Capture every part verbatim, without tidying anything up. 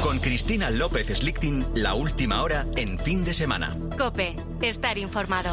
Con Cristina López Slichting, la última hora en fin de semana. COPE, estar informado.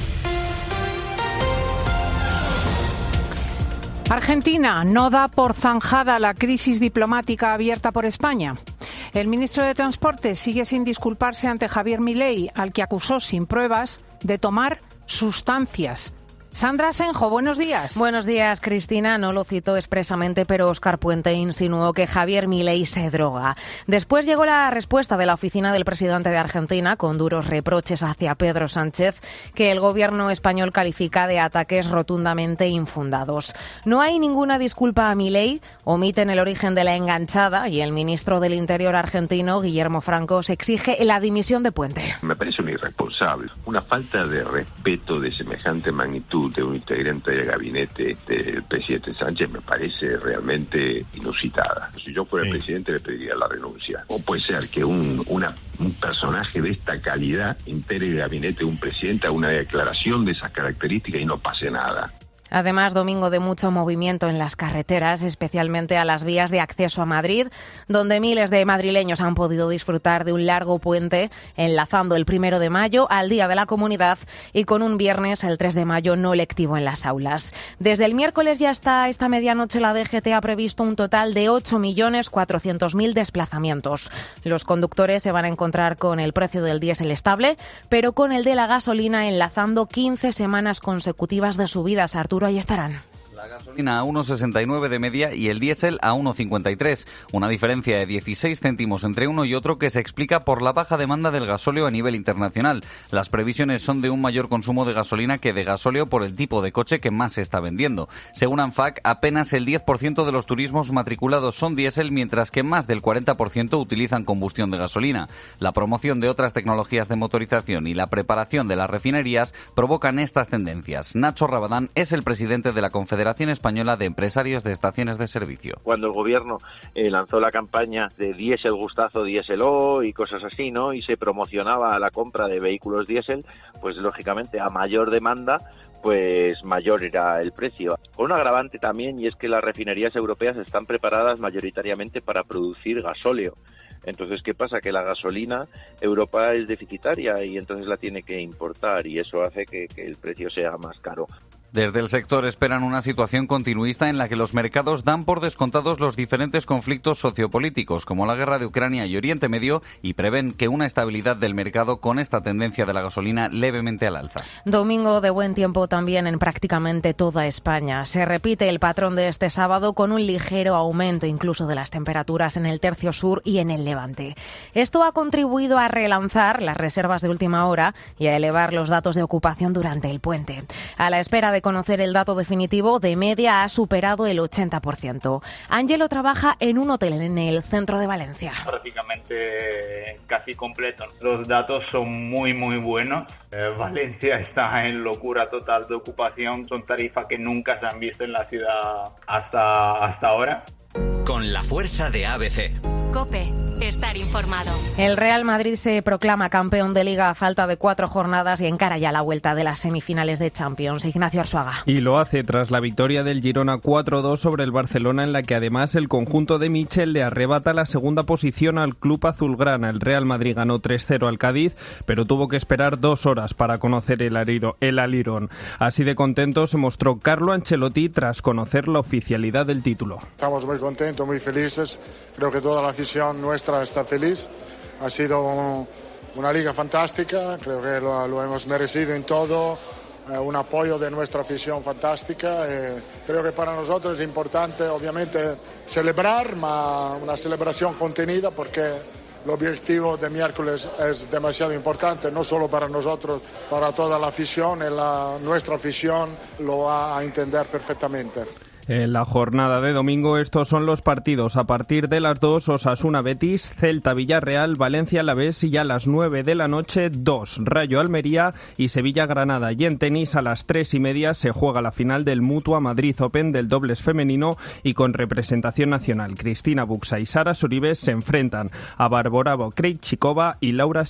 Argentina no da por zanjada la crisis diplomática abierta por España. El ministro de Transporte sigue sin disculparse ante Javier Milei, al que acusó sin pruebas de tomar sustancias. Sandra Asenjo, buenos días. Buenos días, Cristina. No lo citó expresamente, pero Óscar Puente insinuó que Javier Milei se droga. Después llegó la respuesta de la oficina del presidente de Argentina, con duros reproches hacia Pedro Sánchez, que el gobierno español califica de ataques rotundamente infundados. No hay ninguna disculpa a Milei, omiten el origen de la enganchada, y el ministro del Interior argentino, Guillermo Franco, se exige la dimisión de Puente. Me parece un irresponsable, una falta de respeto de semejante magnitud de un integrante del gabinete del presidente Sánchez me parece realmente inusitada. Si yo fuera sí. el presidente le pediría la renuncia. ¿Cómo puede ser que un, una, un personaje de esta calidad integre el gabinete de un presidente a una declaración de esas características y no pase nada? Además, domingo de mucho movimiento en las carreteras, especialmente a las vías de acceso a Madrid, donde miles de madrileños han podido disfrutar de un largo puente enlazando el primero de mayo al Día de la Comunidad y con un viernes, el tres de mayo, no lectivo en las aulas. Desde el miércoles y hasta esta medianoche, la D G T ha previsto un total de ocho millones cuatrocientos mil desplazamientos. Los conductores se van a encontrar con el precio del diésel estable, pero con el de la gasolina enlazando quince semanas consecutivas de subidas. Arturo, ahí estarán. La gasolina a uno sesenta y nueve de media y el diésel a uno cincuenta y tres. Una diferencia de dieciséis céntimos entre uno y otro que se explica por la baja demanda del gasóleo a nivel internacional. Las previsiones son de un mayor consumo de gasolina que de gasóleo por el tipo de coche que más se está vendiendo. Según ANFAC, apenas el diez por ciento de los turismos matriculados son diésel, mientras que más del cuarenta por ciento utilizan combustión de gasolina. La promoción de otras tecnologías de motorización y la preparación de las refinerías provocan estas tendencias. Nacho Rabadán es el presidente de la Confederación Española de Empresarios de Estaciones de Servicio. Cuando el gobierno eh, lanzó la campaña de diésel gustazo, diéselo y cosas así, ¿no? Y se promocionaba la compra de vehículos diésel, pues lógicamente a mayor demanda, pues mayor era el precio. Con un agravante también, y es que las refinerías europeas están preparadas mayoritariamente para producir gasóleo. Entonces, ¿qué pasa? Que la gasolina Europa es deficitaria y entonces la tiene que importar y eso hace que, que el precio sea más caro. Desde el sector esperan una situación continuista en la que los mercados dan por descontados los diferentes conflictos sociopolíticos, como la guerra de Ucrania y Oriente Medio, y prevén que una estabilidad del mercado con esta tendencia de la gasolina levemente al alza. Domingo de buen tiempo también en prácticamente toda España. Se repite el patrón de este sábado con un ligero aumento incluso de las temperaturas en el tercio sur y en el Levante. Esto ha contribuido a relanzar las reservas de última hora y a elevar los datos de ocupación durante el puente. A la espera de conocer el dato definitivo, de media ha superado el ochenta por ciento. Ángelo trabaja en un hotel en el centro de Valencia. Prácticamente casi completo. Los datos son muy, muy buenos. Eh, Valencia está en locura total de ocupación. Son tarifas que nunca se han visto en la ciudad hasta, hasta ahora. Con la fuerza de A B C. COPE, estar informado. El Real Madrid se proclama campeón de Liga a falta de cuatro jornadas y encara ya la vuelta de las semifinales de Champions. Ignacio Arzuaga. Y lo hace tras la victoria del Girona cuatro dos sobre el Barcelona, en la que además el conjunto de Michel le arrebata la segunda posición al club azulgrana. El Real Madrid ganó tres cero al Cádiz, pero tuvo que esperar dos horas para conocer el, aliro, el alirón. Así de contento se mostró Carlo Ancelotti tras conocer la oficialidad del título. Estamos muy contentos, muy felices. Creo que toda la afición nuestra está feliz. Ha sido una liga fantástica, creo que lo, lo hemos merecido en todo. Eh, un apoyo de nuestra afición fantástica. Eh, creo que para nosotros es importante, obviamente, celebrar, pero una celebración contenida, porque el objetivo de miércoles es demasiado importante, no solo para nosotros, para toda la afición. Y la, nuestra afición lo va a entender perfectamente. En la jornada de domingo estos son los partidos. A partir de las dos, Osasuna Betis, Celta Villarreal, Valencia Alavés, y a las nueve de la noche, dos, Rayo Almería y Sevilla Granada. Y en tenis a las tres y media se juega la final del Mutua Madrid Open del dobles femenino y con representación nacional. Cristina Buxa y Sara Soribes se enfrentan a Barbora Krejcikova y Laura Sitch.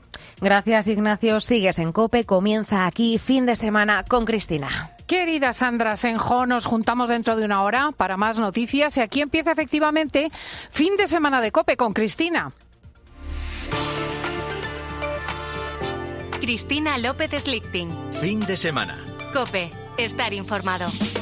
Gracias, Ignacio. Sigues en COPE. Comienza aquí Fin de Semana con Cristina. Querida Sandra Senjo, nos juntamos dentro de una hora para más noticias y aquí empieza efectivamente Fin de Semana de COPE con Cristina. Cristina López Slichting. Fin de semana. COPE. Estar informado.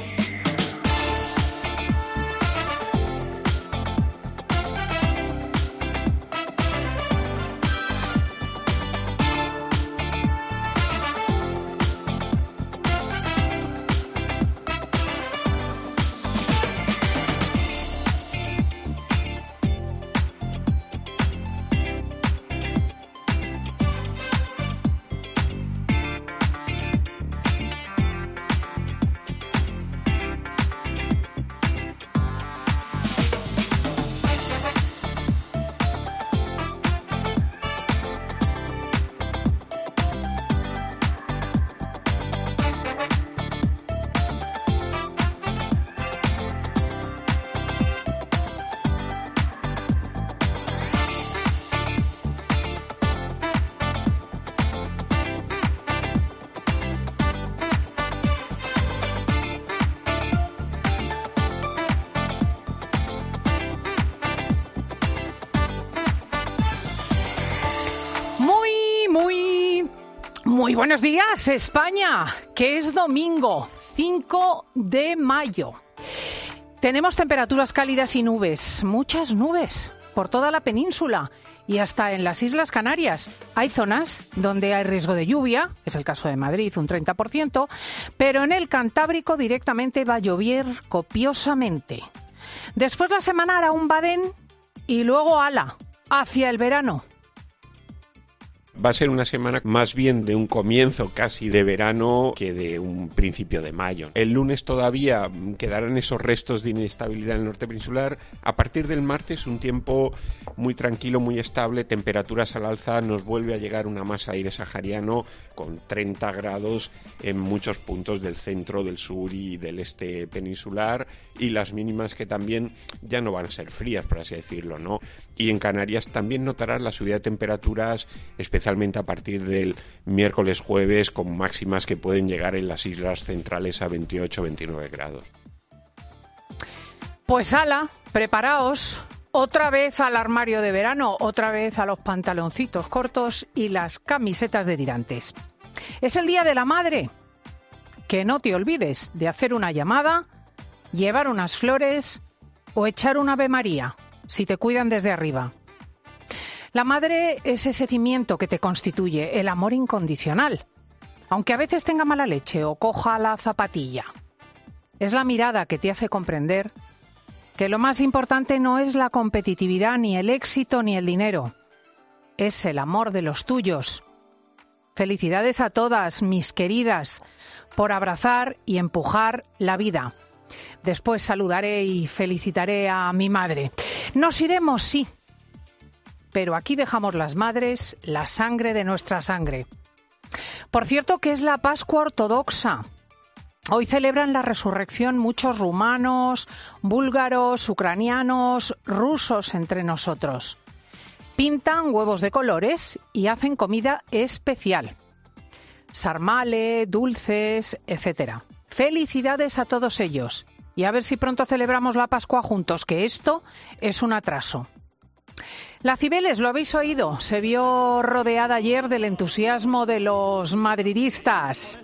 Muy buenos días, España, que es domingo, cinco de mayo. Tenemos temperaturas cálidas y nubes, muchas nubes, por toda la península y hasta en las Islas Canarias. Hay zonas donde hay riesgo de lluvia, es el caso de Madrid, un treinta por ciento, pero en el Cantábrico directamente va a llover copiosamente. Después la semana hará un badén y luego ala, hacia el verano. Va a ser una semana más bien de un comienzo casi de verano que de un principio de mayo. El lunes todavía quedarán esos restos de inestabilidad en el norte peninsular. A partir del martes un tiempo muy tranquilo, muy estable, temperaturas al alza, nos vuelve a llegar una masa de aire sahariano con treinta grados en muchos puntos del centro, del sur y del este peninsular, y las mínimas que también ya no van a ser frías, por así decirlo, ¿no? Y en Canarias también notarás la subida de temperaturas, especialmente a partir del miércoles jueves, con máximas que pueden llegar en las islas centrales a veintiocho a veintinueve grados. Pues ala, preparaos otra vez al armario de verano, otra vez a los pantaloncitos cortos y las camisetas de tirantes. Es el Día de la Madre. Que no te olvides de hacer una llamada, llevar unas flores o echar un Ave María, si te cuidan desde arriba. La madre es ese cimiento que te constituye, el amor incondicional, aunque a veces tenga mala leche o coja la zapatilla. Es la mirada que te hace comprender que lo más importante no es la competitividad, ni el éxito, ni el dinero. Es el amor de los tuyos. Felicidades a todas, mis queridas, por abrazar y empujar la vida. Después saludaré y felicitaré a mi madre. Nos iremos, sí, pero aquí dejamos las madres, la sangre de nuestra sangre. Por cierto, que es la Pascua Ortodoxa. Hoy celebran la resurrección muchos rumanos, búlgaros, ucranianos, rusos entre nosotros. Pintan huevos de colores y hacen comida especial. Sarmale, dulces, etcétera. Felicidades a todos ellos. Y a ver si pronto celebramos la Pascua juntos, que esto es un atraso. La Cibeles, lo habéis oído, se vio rodeada ayer del entusiasmo de los madridistas.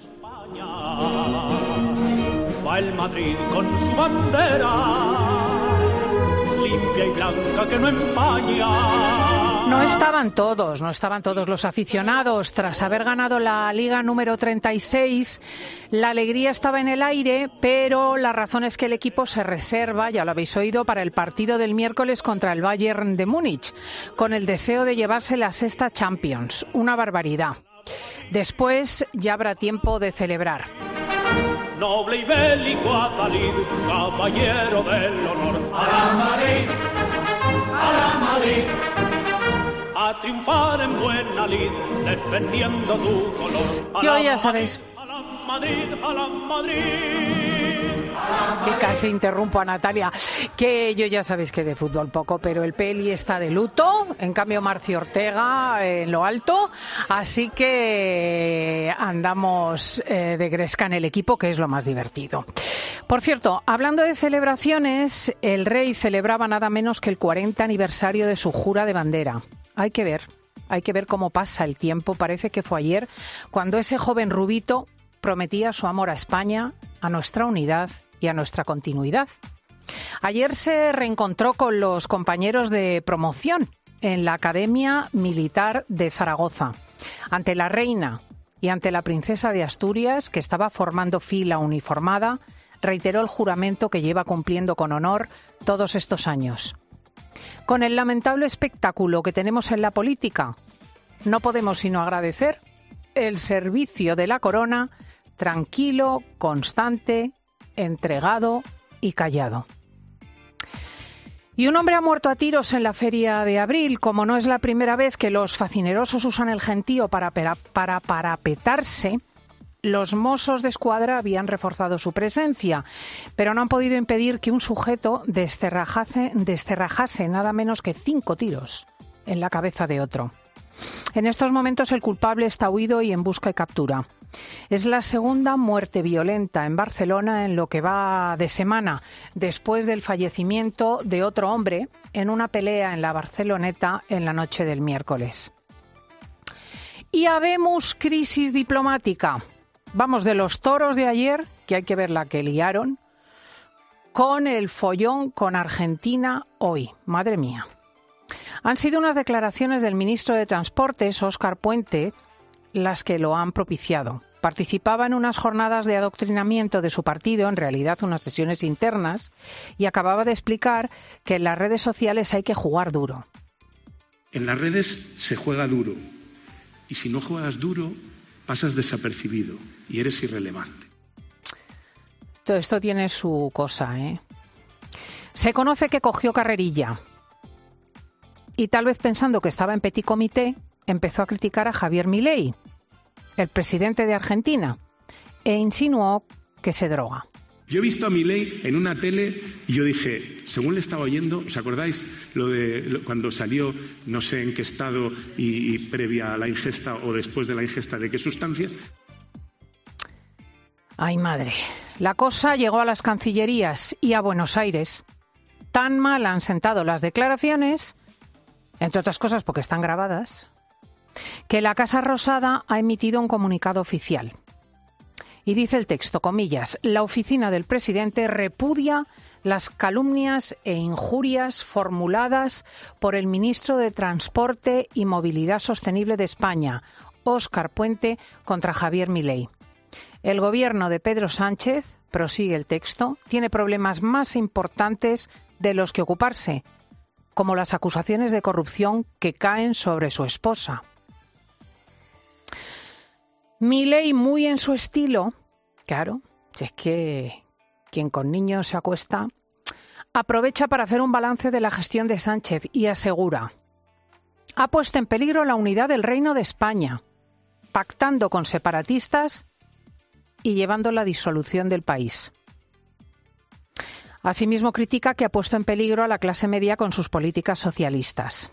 Va el Madrid con su bandera, limpia y blanca que no empaña. No estaban todos, no estaban todos los aficionados. Tras haber ganado la Liga número treinta y seis, la alegría estaba en el aire, pero la razón es que el equipo se reserva, ya lo habéis oído, para el partido del miércoles contra el Bayern de Múnich, con el deseo de llevarse la sexta Champions. Una barbaridad. Después ya habrá tiempo de celebrar. Noble y bélico Adalid, caballero del honor. ¡A la Madrid! ¡A la Madrid! A triunfar en buena lid, defendiendo tu color. Yo ya sabéis. A la Madrid, a la Madrid. Que casi interrumpo a Natalia, que yo ya sabéis que de fútbol poco, pero el Peli está de luto, en cambio Marci Ortega en lo alto, así que andamos eh, de gresca en el equipo, que es lo más divertido. Por cierto, hablando de celebraciones, el rey celebraba nada menos que el cuarenta aniversario de su jura de bandera. Hay que ver, hay que ver cómo pasa el tiempo, parece que fue ayer, cuando ese joven rubito prometía su amor a España, a nuestra unidad y a nuestra continuidad. Ayer se reencontró con los compañeros de promoción en la Academia Militar de Zaragoza, ante la reina y ante la princesa de Asturias, que estaba formando fila uniformada, reiteró el juramento que lleva cumpliendo con honor todos estos años. Con el lamentable espectáculo que tenemos en la política, no podemos sino agradecer el servicio de la corona, tranquilo, constante, entregado y callado. Y un hombre ha muerto a tiros en la Feria de Abril, como no es la primera vez que los facinerosos usan el gentío para, para, para parapetarse. Los Mossos de Escuadra habían reforzado su presencia, pero no han podido impedir que un sujeto descerrajase, descerrajase nada menos que cinco tiros en la cabeza de otro. En estos momentos el culpable está huido y en busca y captura. Es la segunda muerte violenta en Barcelona en lo que va de semana, después del fallecimiento de otro hombre en una pelea en la Barceloneta en la noche del miércoles. Y habemos crisis diplomática. Vamos, de los toros de ayer, que hay que ver la que liaron, con el follón con Argentina hoy. Madre mía. Han sido unas declaraciones del ministro de Transportes, Óscar Puente, las que lo han propiciado. Participaba en unas jornadas de adoctrinamiento de su partido, en realidad unas sesiones internas, y acababa de explicar que en las redes sociales hay que jugar duro. En las redes se juega duro, y si no juegas duro, pasas desapercibido y eres irrelevante. Todo esto tiene su cosa, ¿eh? Se conoce que cogió carrerilla y tal vez pensando que estaba en petit comité, empezó a criticar a Javier Milei, el presidente de Argentina, e insinuó que se droga. Yo he visto a Milei en una tele y yo dije, según le estaba oyendo, ¿os acordáis lo de lo, cuando salió, no sé en qué estado y, y previa a la ingesta o después de la ingesta de qué sustancias? Ay, madre. La cosa llegó a las cancillerías y a Buenos Aires. Tan mal han sentado las declaraciones, entre otras cosas porque están grabadas, que la Casa Rosada ha emitido un comunicado oficial. Y dice el texto, comillas, la oficina del presidente repudia las calumnias e injurias formuladas por el ministro de Transporte y Movilidad Sostenible de España, Óscar Puente, contra Javier Milei. El gobierno de Pedro Sánchez, prosigue el texto, tiene problemas más importantes de los que ocuparse, como las acusaciones de corrupción que caen sobre su esposa. Milei, muy en su estilo, claro, si es que quien con niños se acuesta, aprovecha para hacer un balance de la gestión de Sánchez y asegura: ha puesto en peligro la unidad del Reino de España, pactando con separatistas y llevando la disolución del país. Asimismo, critica que ha puesto en peligro a la clase media con sus políticas socialistas.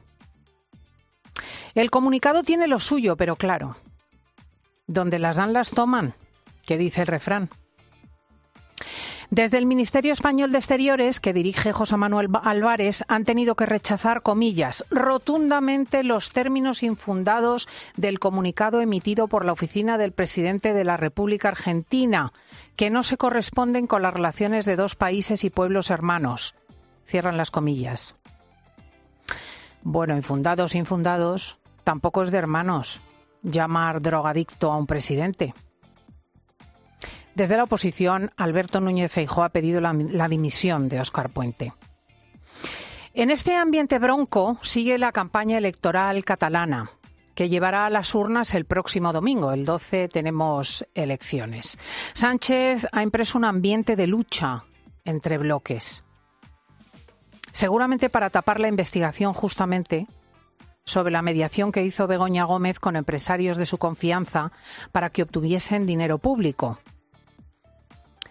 El comunicado tiene lo suyo, pero claro, donde las dan las toman, que dice el refrán. Desde el Ministerio Español de Exteriores, que dirige José Manuel Álvarez, han tenido que rechazar, comillas, rotundamente los términos infundados del comunicado emitido por la oficina del presidente de la República Argentina, que no se corresponden con las relaciones de dos países y pueblos hermanos. Cierran las comillas. Bueno, infundados, infundados, tampoco es de hermanos llamar drogadicto a un presidente. Desde la oposición, Alberto Núñez Feijóo ha pedido la, la dimisión de Óscar Puente. En este ambiente bronco sigue la campaña electoral catalana, que llevará a las urnas el próximo domingo. El doce tenemos elecciones. Sánchez ha impreso un ambiente de lucha entre bloques. Seguramente para tapar la investigación justamente sobre la mediación que hizo Begoña Gómez con empresarios de su confianza para que obtuviesen dinero público.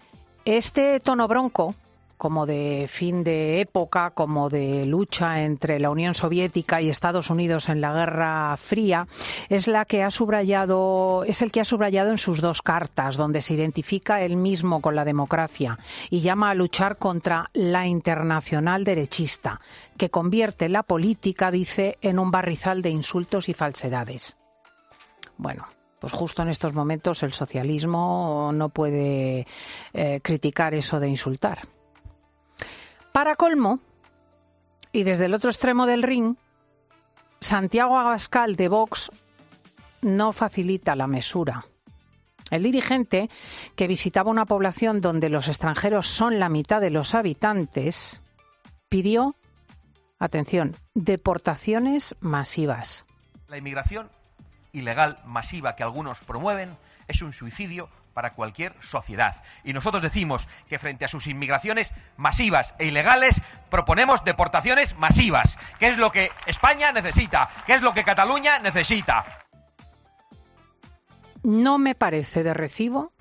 Este tono bronco, como de fin de época, como de lucha entre la Unión Soviética y Estados Unidos en la Guerra Fría, es la que ha subrayado, es el que ha subrayado en sus dos cartas, donde se identifica él mismo con la democracia y llama a luchar contra la internacional derechista, que convierte la política, dice, en un barrizal de insultos y falsedades. Bueno, pues justo en estos momentos el socialismo no puede eh, criticar eso de insultar. Para colmo, y desde el otro extremo del ring, Santiago Abascal de Vox no facilita la mesura. El dirigente, que visitaba una población donde los extranjeros son la mitad de los habitantes, pidió, atención, deportaciones masivas. La inmigración ilegal masiva que algunos promueven es un suicidio para cualquier sociedad. Y nosotros decimos que frente a sus inmigraciones masivas e ilegales proponemos deportaciones masivas, que es lo que España necesita, que es lo que Cataluña necesita. No me parece de recibo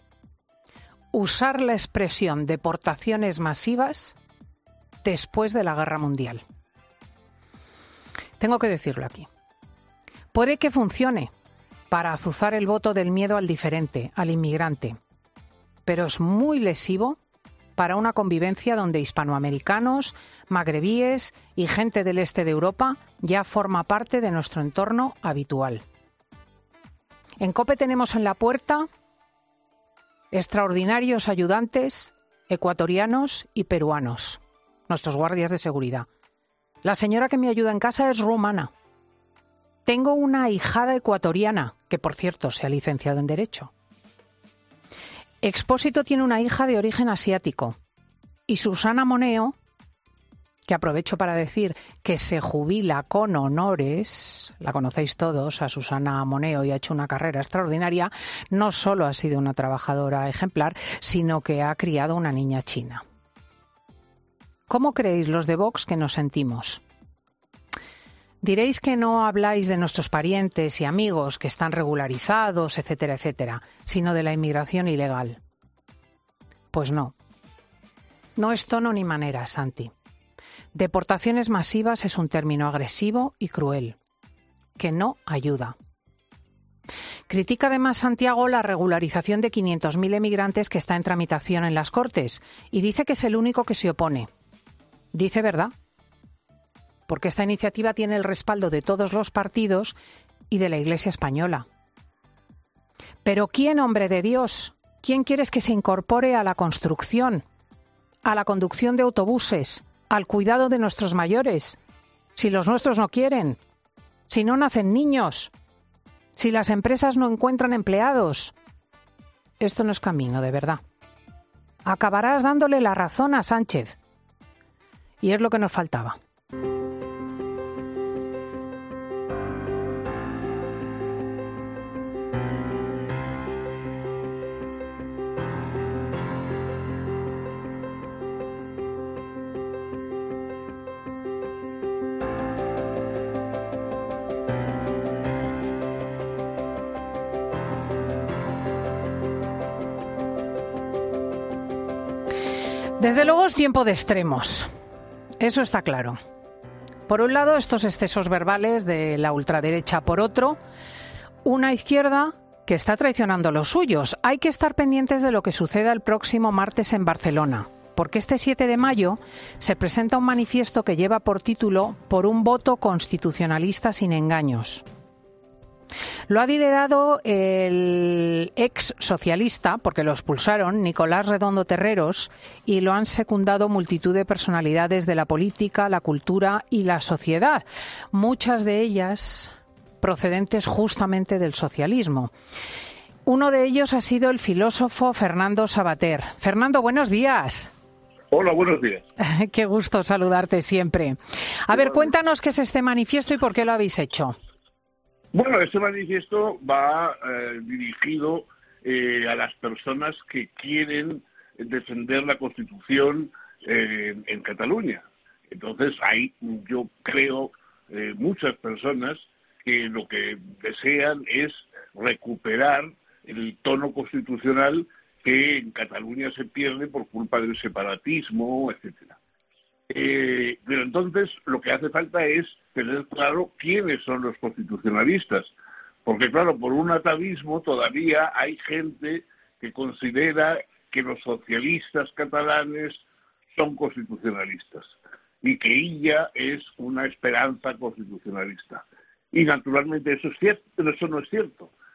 usar la expresión deportaciones masivas después de la Guerra Mundial. Tengo que decirlo aquí. Puede que funcione para azuzar el voto del miedo al diferente, al inmigrante. Pero es muy lesivo para una convivencia donde hispanoamericanos, magrebíes y gente del este de Europa ya forma parte de nuestro entorno habitual. En COPE tenemos en la puerta extraordinarios ayudantes ecuatorianos y peruanos, nuestros guardias de seguridad. La señora que me ayuda en casa es rumana. Tengo una ahijada ecuatoriana, que por cierto se ha licenciado en Derecho. Expósito tiene una hija de origen asiático. Y Susana Moneo, que aprovecho para decir que se jubila con honores, la conocéis todos, a Susana Moneo, y ha hecho una carrera extraordinaria, no solo ha sido una trabajadora ejemplar, sino que ha criado una niña china. ¿Cómo creéis los de Vox que nos sentimos? Diréis que no habláis de nuestros parientes y amigos que están regularizados, etcétera, etcétera, sino de la inmigración ilegal. Pues no. No es tono ni manera, Santi. Deportaciones masivas es un término agresivo y cruel, que no ayuda. Critica además Santiago la regularización de quinientos mil emigrantes que está en tramitación en las Cortes y dice que es el único que se opone. Dice verdad, porque esta iniciativa tiene el respaldo de todos los partidos y de la Iglesia española. Pero ¿quién, hombre de Dios? ¿Quién quieres que se incorpore a la construcción, a la conducción de autobuses, al cuidado de nuestros mayores? Si los nuestros no quieren, si no nacen niños, si las empresas no encuentran empleados. Esto no es camino, de verdad. Acabarás dándole la razón a Sánchez. Y es lo que nos faltaba. Desde luego es tiempo de extremos. Eso está claro. Por un lado, estos excesos verbales de la ultraderecha. Por otro, una izquierda que está traicionando a los suyos. Hay que estar pendientes de lo que suceda el próximo martes en Barcelona, porque este siete de mayo se presenta un manifiesto que lleva por título «Por un voto constitucionalista sin engaños». Lo ha liderado el ex socialista, porque lo expulsaron, Nicolás Redondo Terreros, y lo han secundado multitud de personalidades de la política, la cultura y la sociedad, muchas de ellas procedentes justamente del socialismo. Uno de ellos ha sido el filósofo Fernando Savater. Fernando, buenos días. Hola, buenos días. Qué gusto saludarte siempre. A ver, cuéntanos qué es este manifiesto y por qué lo habéis hecho. Bueno, este manifiesto va eh, dirigido eh, a las personas que quieren defender la Constitución eh, en Cataluña. Entonces, hay, yo creo, eh, muchas personas que lo que desean es recuperar el tono constitucional que en Cataluña se pierde por culpa del separatismo, etcétera. Eh, pero entonces lo que hace falta es tener claro quiénes son los constitucionalistas, porque claro, por un atavismo todavía hay gente que considera que los socialistas catalanes son constitucionalistas y que Illa es una esperanza constitucionalista. Y naturalmente eso es cierto, eso no es cierto.